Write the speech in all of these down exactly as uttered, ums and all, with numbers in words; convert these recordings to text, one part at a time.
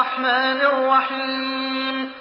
الرحمن الرحيم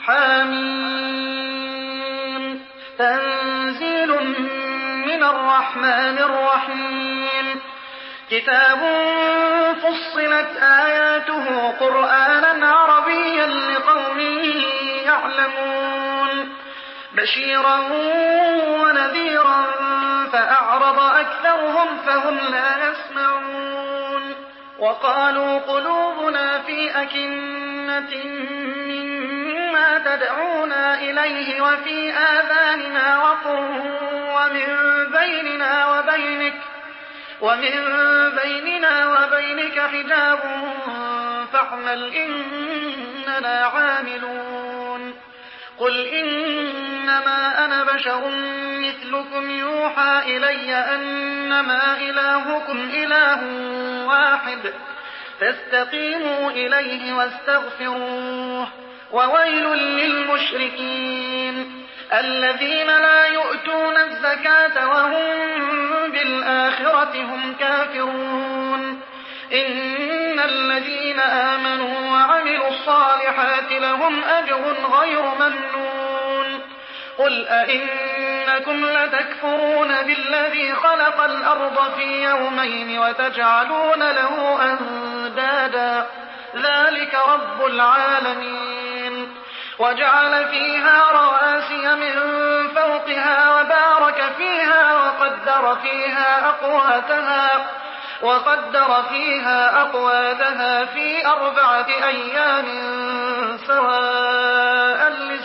حم تنزيل من الرحمن الرحيم كتاب فصلت آياته قرآنا عربيا لقوم يعلمون بشيرا ونذيرا فأعرض أكثرهم فهم لا يسمعون وقالوا قلوبنا في أكنة مما تدعونا إليه وفي آذاننا وقر ومن بيننا وبينك ومن بيننا وبينك حجاب فاعمل إننا عاملون قل إنما أنا بشر مثلكم يوحى إلي أنما إلهكم إله واحد فاستقيموا إليه واستغفروه وويل للمشركين الذين لا يؤتون الزكاة وهم بالآخرة هم كافرون إن الذين آمنوا وعملوا الصالحات لهم أجر غير ممنون قل أئنكم لتكفرون بالذي خلق الأرض في يومين وتجعلون له أندادا ذلك رب العالمين وجعل فيها رواسي من فوقها وبارك فيها وقدر فيها أقواتها وقدر فيها أقواتها في أربعة أيام سواء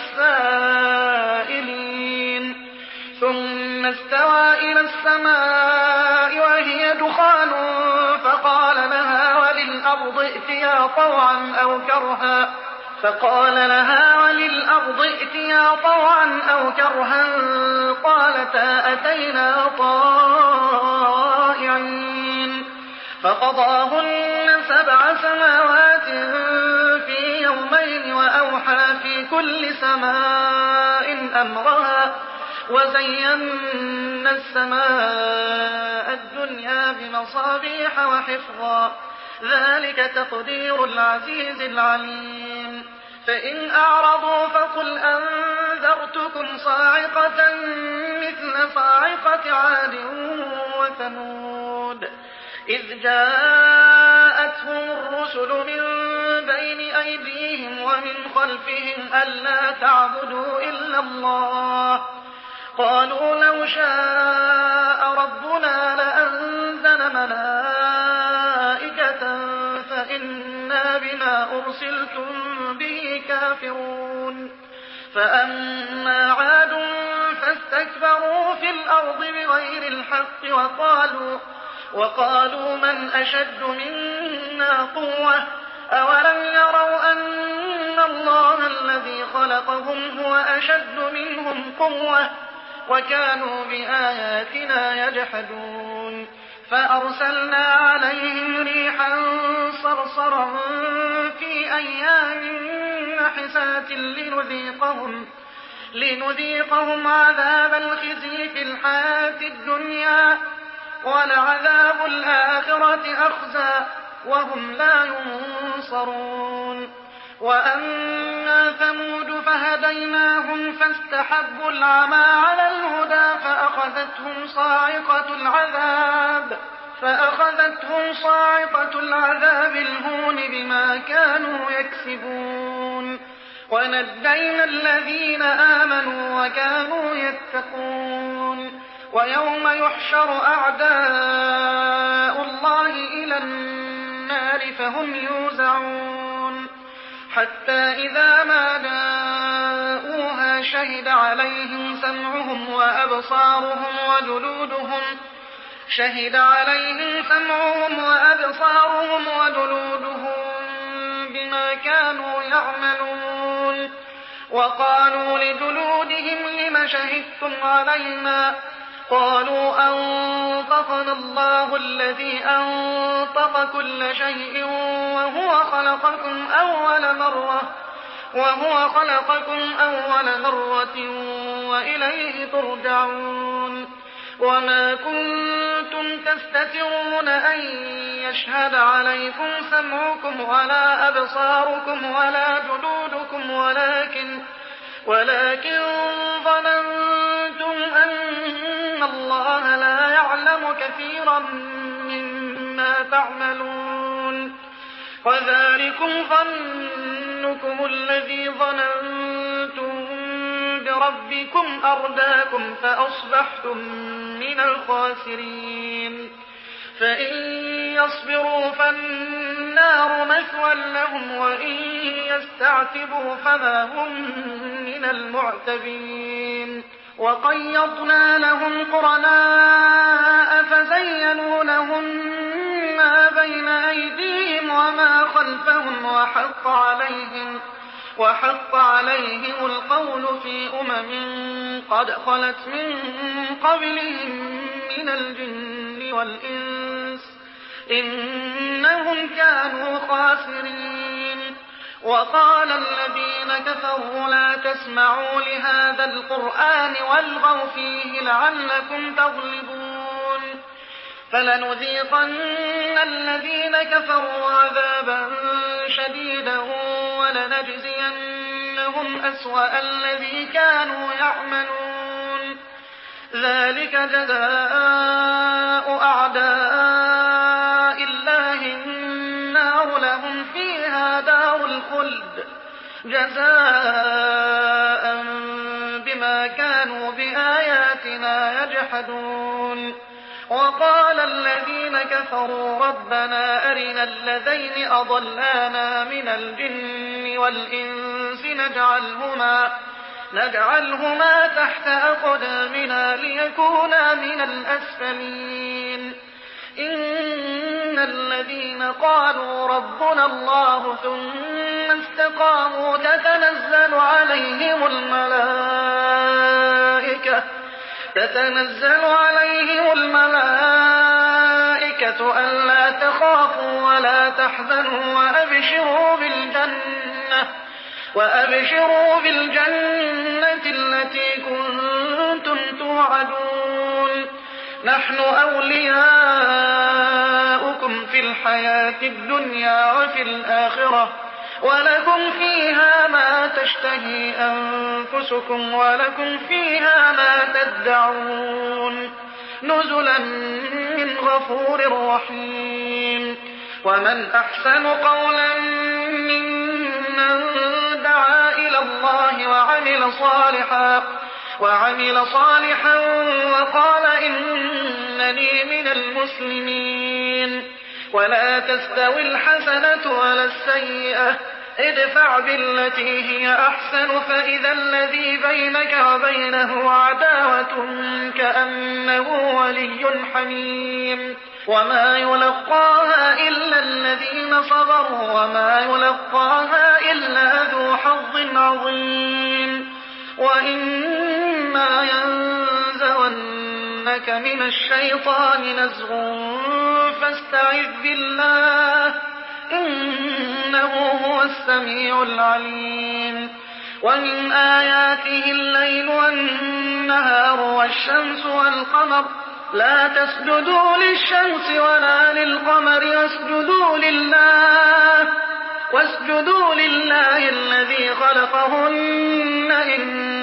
للسائلين ثم استوى إلى السماء وهي دخان فقال لها وللأرض ائتيا طوعا أو كرها فقال لها وللأرض ائتيا طوعا أو كرها قالتا أتينا طائعين فقضاهن سبع سماوات في يومين وأوحى في كل سماء أمرها وزينا السماء الدنيا بمصابيح وحفظا ذلك تقدير العزيز العليم فإن أعرضوا فقل أنذرتكم صاعقة مثل صاعقة عاد وثمود إذ جاءتهم الرسل من بين أيديهم ومن خلفهم ألا تعبدوا إلا الله قالوا لو شاء ربنا لأنزل ملائكة فإنا بما أرسلتم به كافرون فأما عاد فاستكبروا في الأرض بغير الحق وقالوا وقالوا من أشد منا قوة أولم يروا أن الله الذي خلقهم هو أشد منهم قوة وكانوا بآياتنا يجحدون فأرسلنا عليهم ريحا صرصرا في أيام نحسات لنذيقهم, لنذيقهم عذاب الخزي في الحياة الدنيا ولعذاب الآخرة أخزى وهم لا ينصرون وأما ثمود فهديناهم فاستحبوا العمى على الهدى فأخذتهم صاعقة العذاب فأخذتهم صاعقة العذاب الهون بما كانوا يكسبون ونجينا الذين آمنوا وكانوا يتقون ويوم يحشر أعداء الله إلى النار فهم يوزعون حتى إذا ما جاءوها شهد عليهم سمعهم وأبصارهم وجلودهم شهد عليهم سمعهم وأبصارهم وجلودهم بما كانوا يعملون وقالوا لجلودهم لم شهدتم علينا قالوا أنطقنا الله الذي أنطق كل شيء وهو خلقكم أول مرة وهو خلقكم أول مرة وإليه ترجعون وما كنتم تستترون أن يشهد عليكم سمعكم ولا أبصاركم ولا جلودكم ولكن, ولكن ظننتم أن الله لا يعلم كثيرا مما تعملون وذلكم ظنكم الذي ظننتم بربكم أرداكم فأصبحتم من الخاسرين فإن يصبروا فالنار مثوى لهم وإن يستعتبوا فما هم من المعتبين وقيضنا لهم قرناء فزينوا لهم ما بين أيديهم وما خلفهم وحق عليهم وحق عليهم القول في أمم قد خلت من قبلهم من الجن والإنس إنهم كانوا خاسرين وقال الذين كفروا لا تسمعوا لهذا القرآن والغوا فيه لعلكم تغلبون فلنذيقن الذين كفروا عذابا شديدا ولنجزينهم أسوأ الذي كانوا يعملون ذلك جزاء أعداء الله النار لهم فيها دار الخلد جزاء بما كانوا بآياتنا يجحدون وقال الذين كفروا ربنا أرنا الذين أضلانا من الجن والإنس نجعلهما, نجعلهما تحت أقدامنا ليكونا من الأسفلين إن الذين قالوا ربنا الله ثم استقاموا تتنزل عليهم الملائكة تتنزل عليهم الملائكة ألا تخافوا ولا تحزنوا وأبشروا بالجنة, وأبشروا بالجنة التي كنتم توعدون نحن أولياؤكم في الحياة الدنيا وفي الآخرة ولكم فيها ما تشتهي أنفسكم ولكم فيها ما تدعون نزلا من غفور رحيم ومن أحسن قولا ممن دعا إلى الله وعمل صالحا وعمل صالحا وقال إنني من المسلمين ولا تستوي الحسنة ولا السيئة ادفع بالتي هي أحسن فإذا الذي بينك وبينه عداوة كأنه ولي حميم وما يلقاها إلا الذين صبروا وما يلقاها إلا ذو حظ عظيم وإما ينزغنك من الشيطان نزغ فاستعذ بالله إنه هو السميع العليم ومن آياته الليل والنهار والشمس والقمر لا تسجدوا للشمس ولا للقمر واسجدوا لله واسجدوا لله الذي خلقهن إن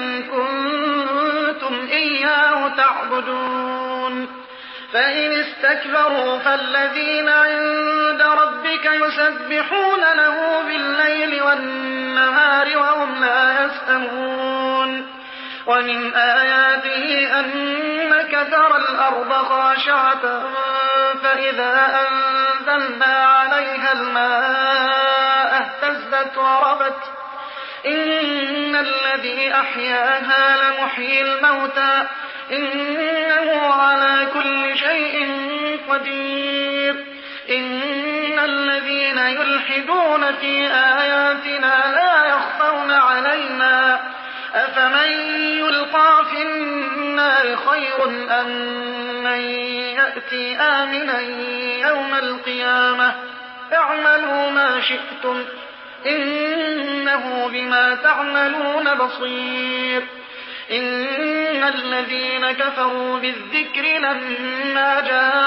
كنتم إياه تعبدون فإن استكبروا فالذين عند ربك يسبحون له بالليل والنهار وهم لا يسأمون ومن آياته أنك ترى الأرض خاشعة فإذا أنزلنا عليها الماء اهتزت وربت إن الذي أحياها لمحيي الموتى إنه على كل شيء قدير إن الذين يلحدون في آياتنا لا يخفون علينا أفمن يلقى في النار خير أم من يأتي آمنا يوم القيامة اعملوا ما شئتم إنه بما تعملون بصير إن الذين كفروا بالذكر لما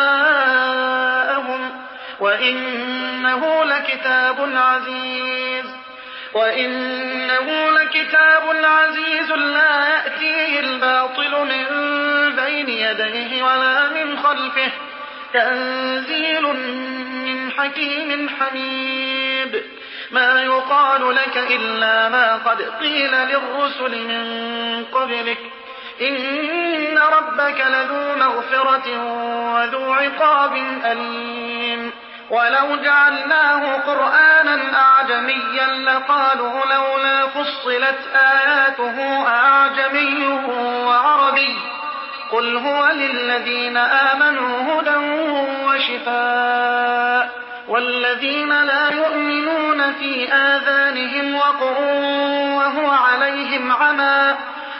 جاءهم وإنه لكتاب عزيز وإنه لكتاب عزيز لا يأتيه الباطل من بين يديه ولا من خلفه تنزيل من حكيم حميد ما يقال لك إلا ما قد قيل للرسل من قبلك إن ربك لذو مغفرة وذو عقاب أليم ولو جعلناه قرآنا أعجميا لقالوا لولا فصلت آياته أعجمي وعربي قل هو للذين آمنوا هدى وشفاء والذين لا يؤمنون في آذانهم وقر وهو عليهم عمى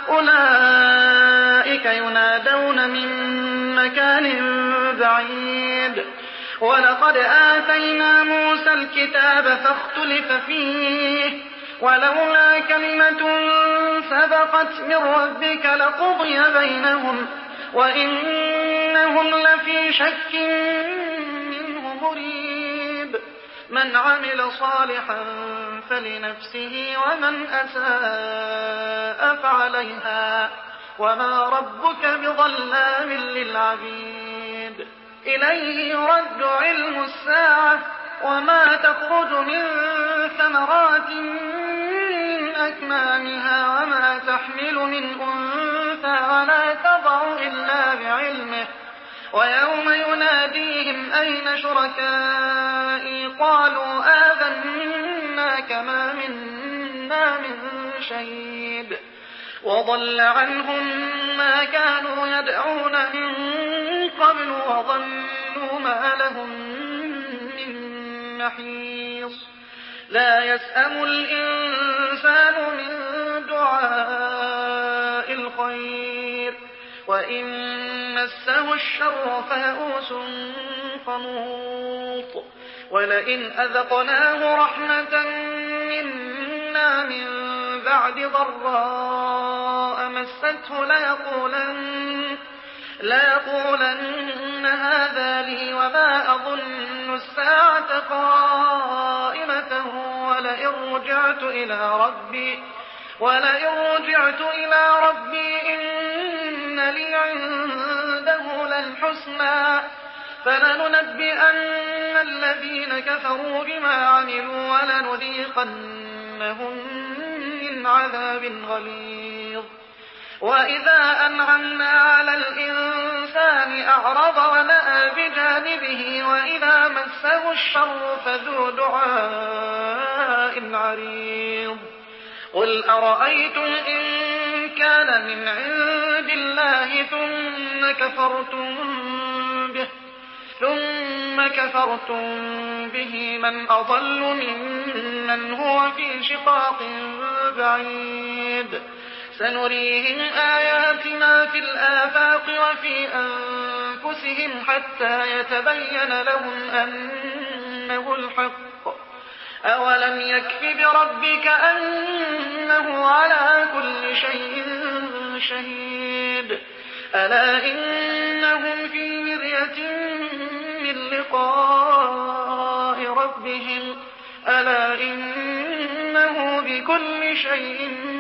أولئك ينادون من مكان بعيد ولقد آتينا موسى الكتاب فاختلف فيه ولولا كلمة سبقت من ربك لقضي بينهم وإنهم لفي شك منه مريب من عمل صالحا فلنفسه ومن أساء فعليها وما ربك بظلام للعبيد إليه يرد علم الساعة وما تخرج من ثمرات من أكمامها وما تحمل من أنثى ولا تضع إلا بعلمه ويوم يناديهم أين شركائي قالوا آذناك ما منا من شهيد وضل عنهم ما كانوا يدعون من قبل وظنوا ما لهم من محيص لا يسأم الإنسان من دعاء الخير وإن مسه الشر فيئوس قنوط ولئن أذقناه رحمة منا من بعد ضراء مسته ليقولن, ليقولن هذا لي وما أظن الساعة قائمة ولئن رجعت إلى ربي ولئن رجعت إلى ربي إن لي عنده للحسنى فلننبئن الذين كفروا بما عملوا ولنذيقنهم من عذاب غليظ وإذا أنعمنا على الإنسان أعرض ونأى بجانبه وإذا مسه الشر فذو دعاء عريض قل أرأيتم إن كان من عند الله ثم كفرتم به ثم كفرتم به من أضل ممن هو في شقاق بعيد سنريهم آياتنا في الآفاق وفي أنفسهم حتى يتبين لهم أنه الحق أولم يكف بربك أنه على كل شيء شهيد ألا إنهم في مرية من لقاء ربهم ألا إنه بكل شيء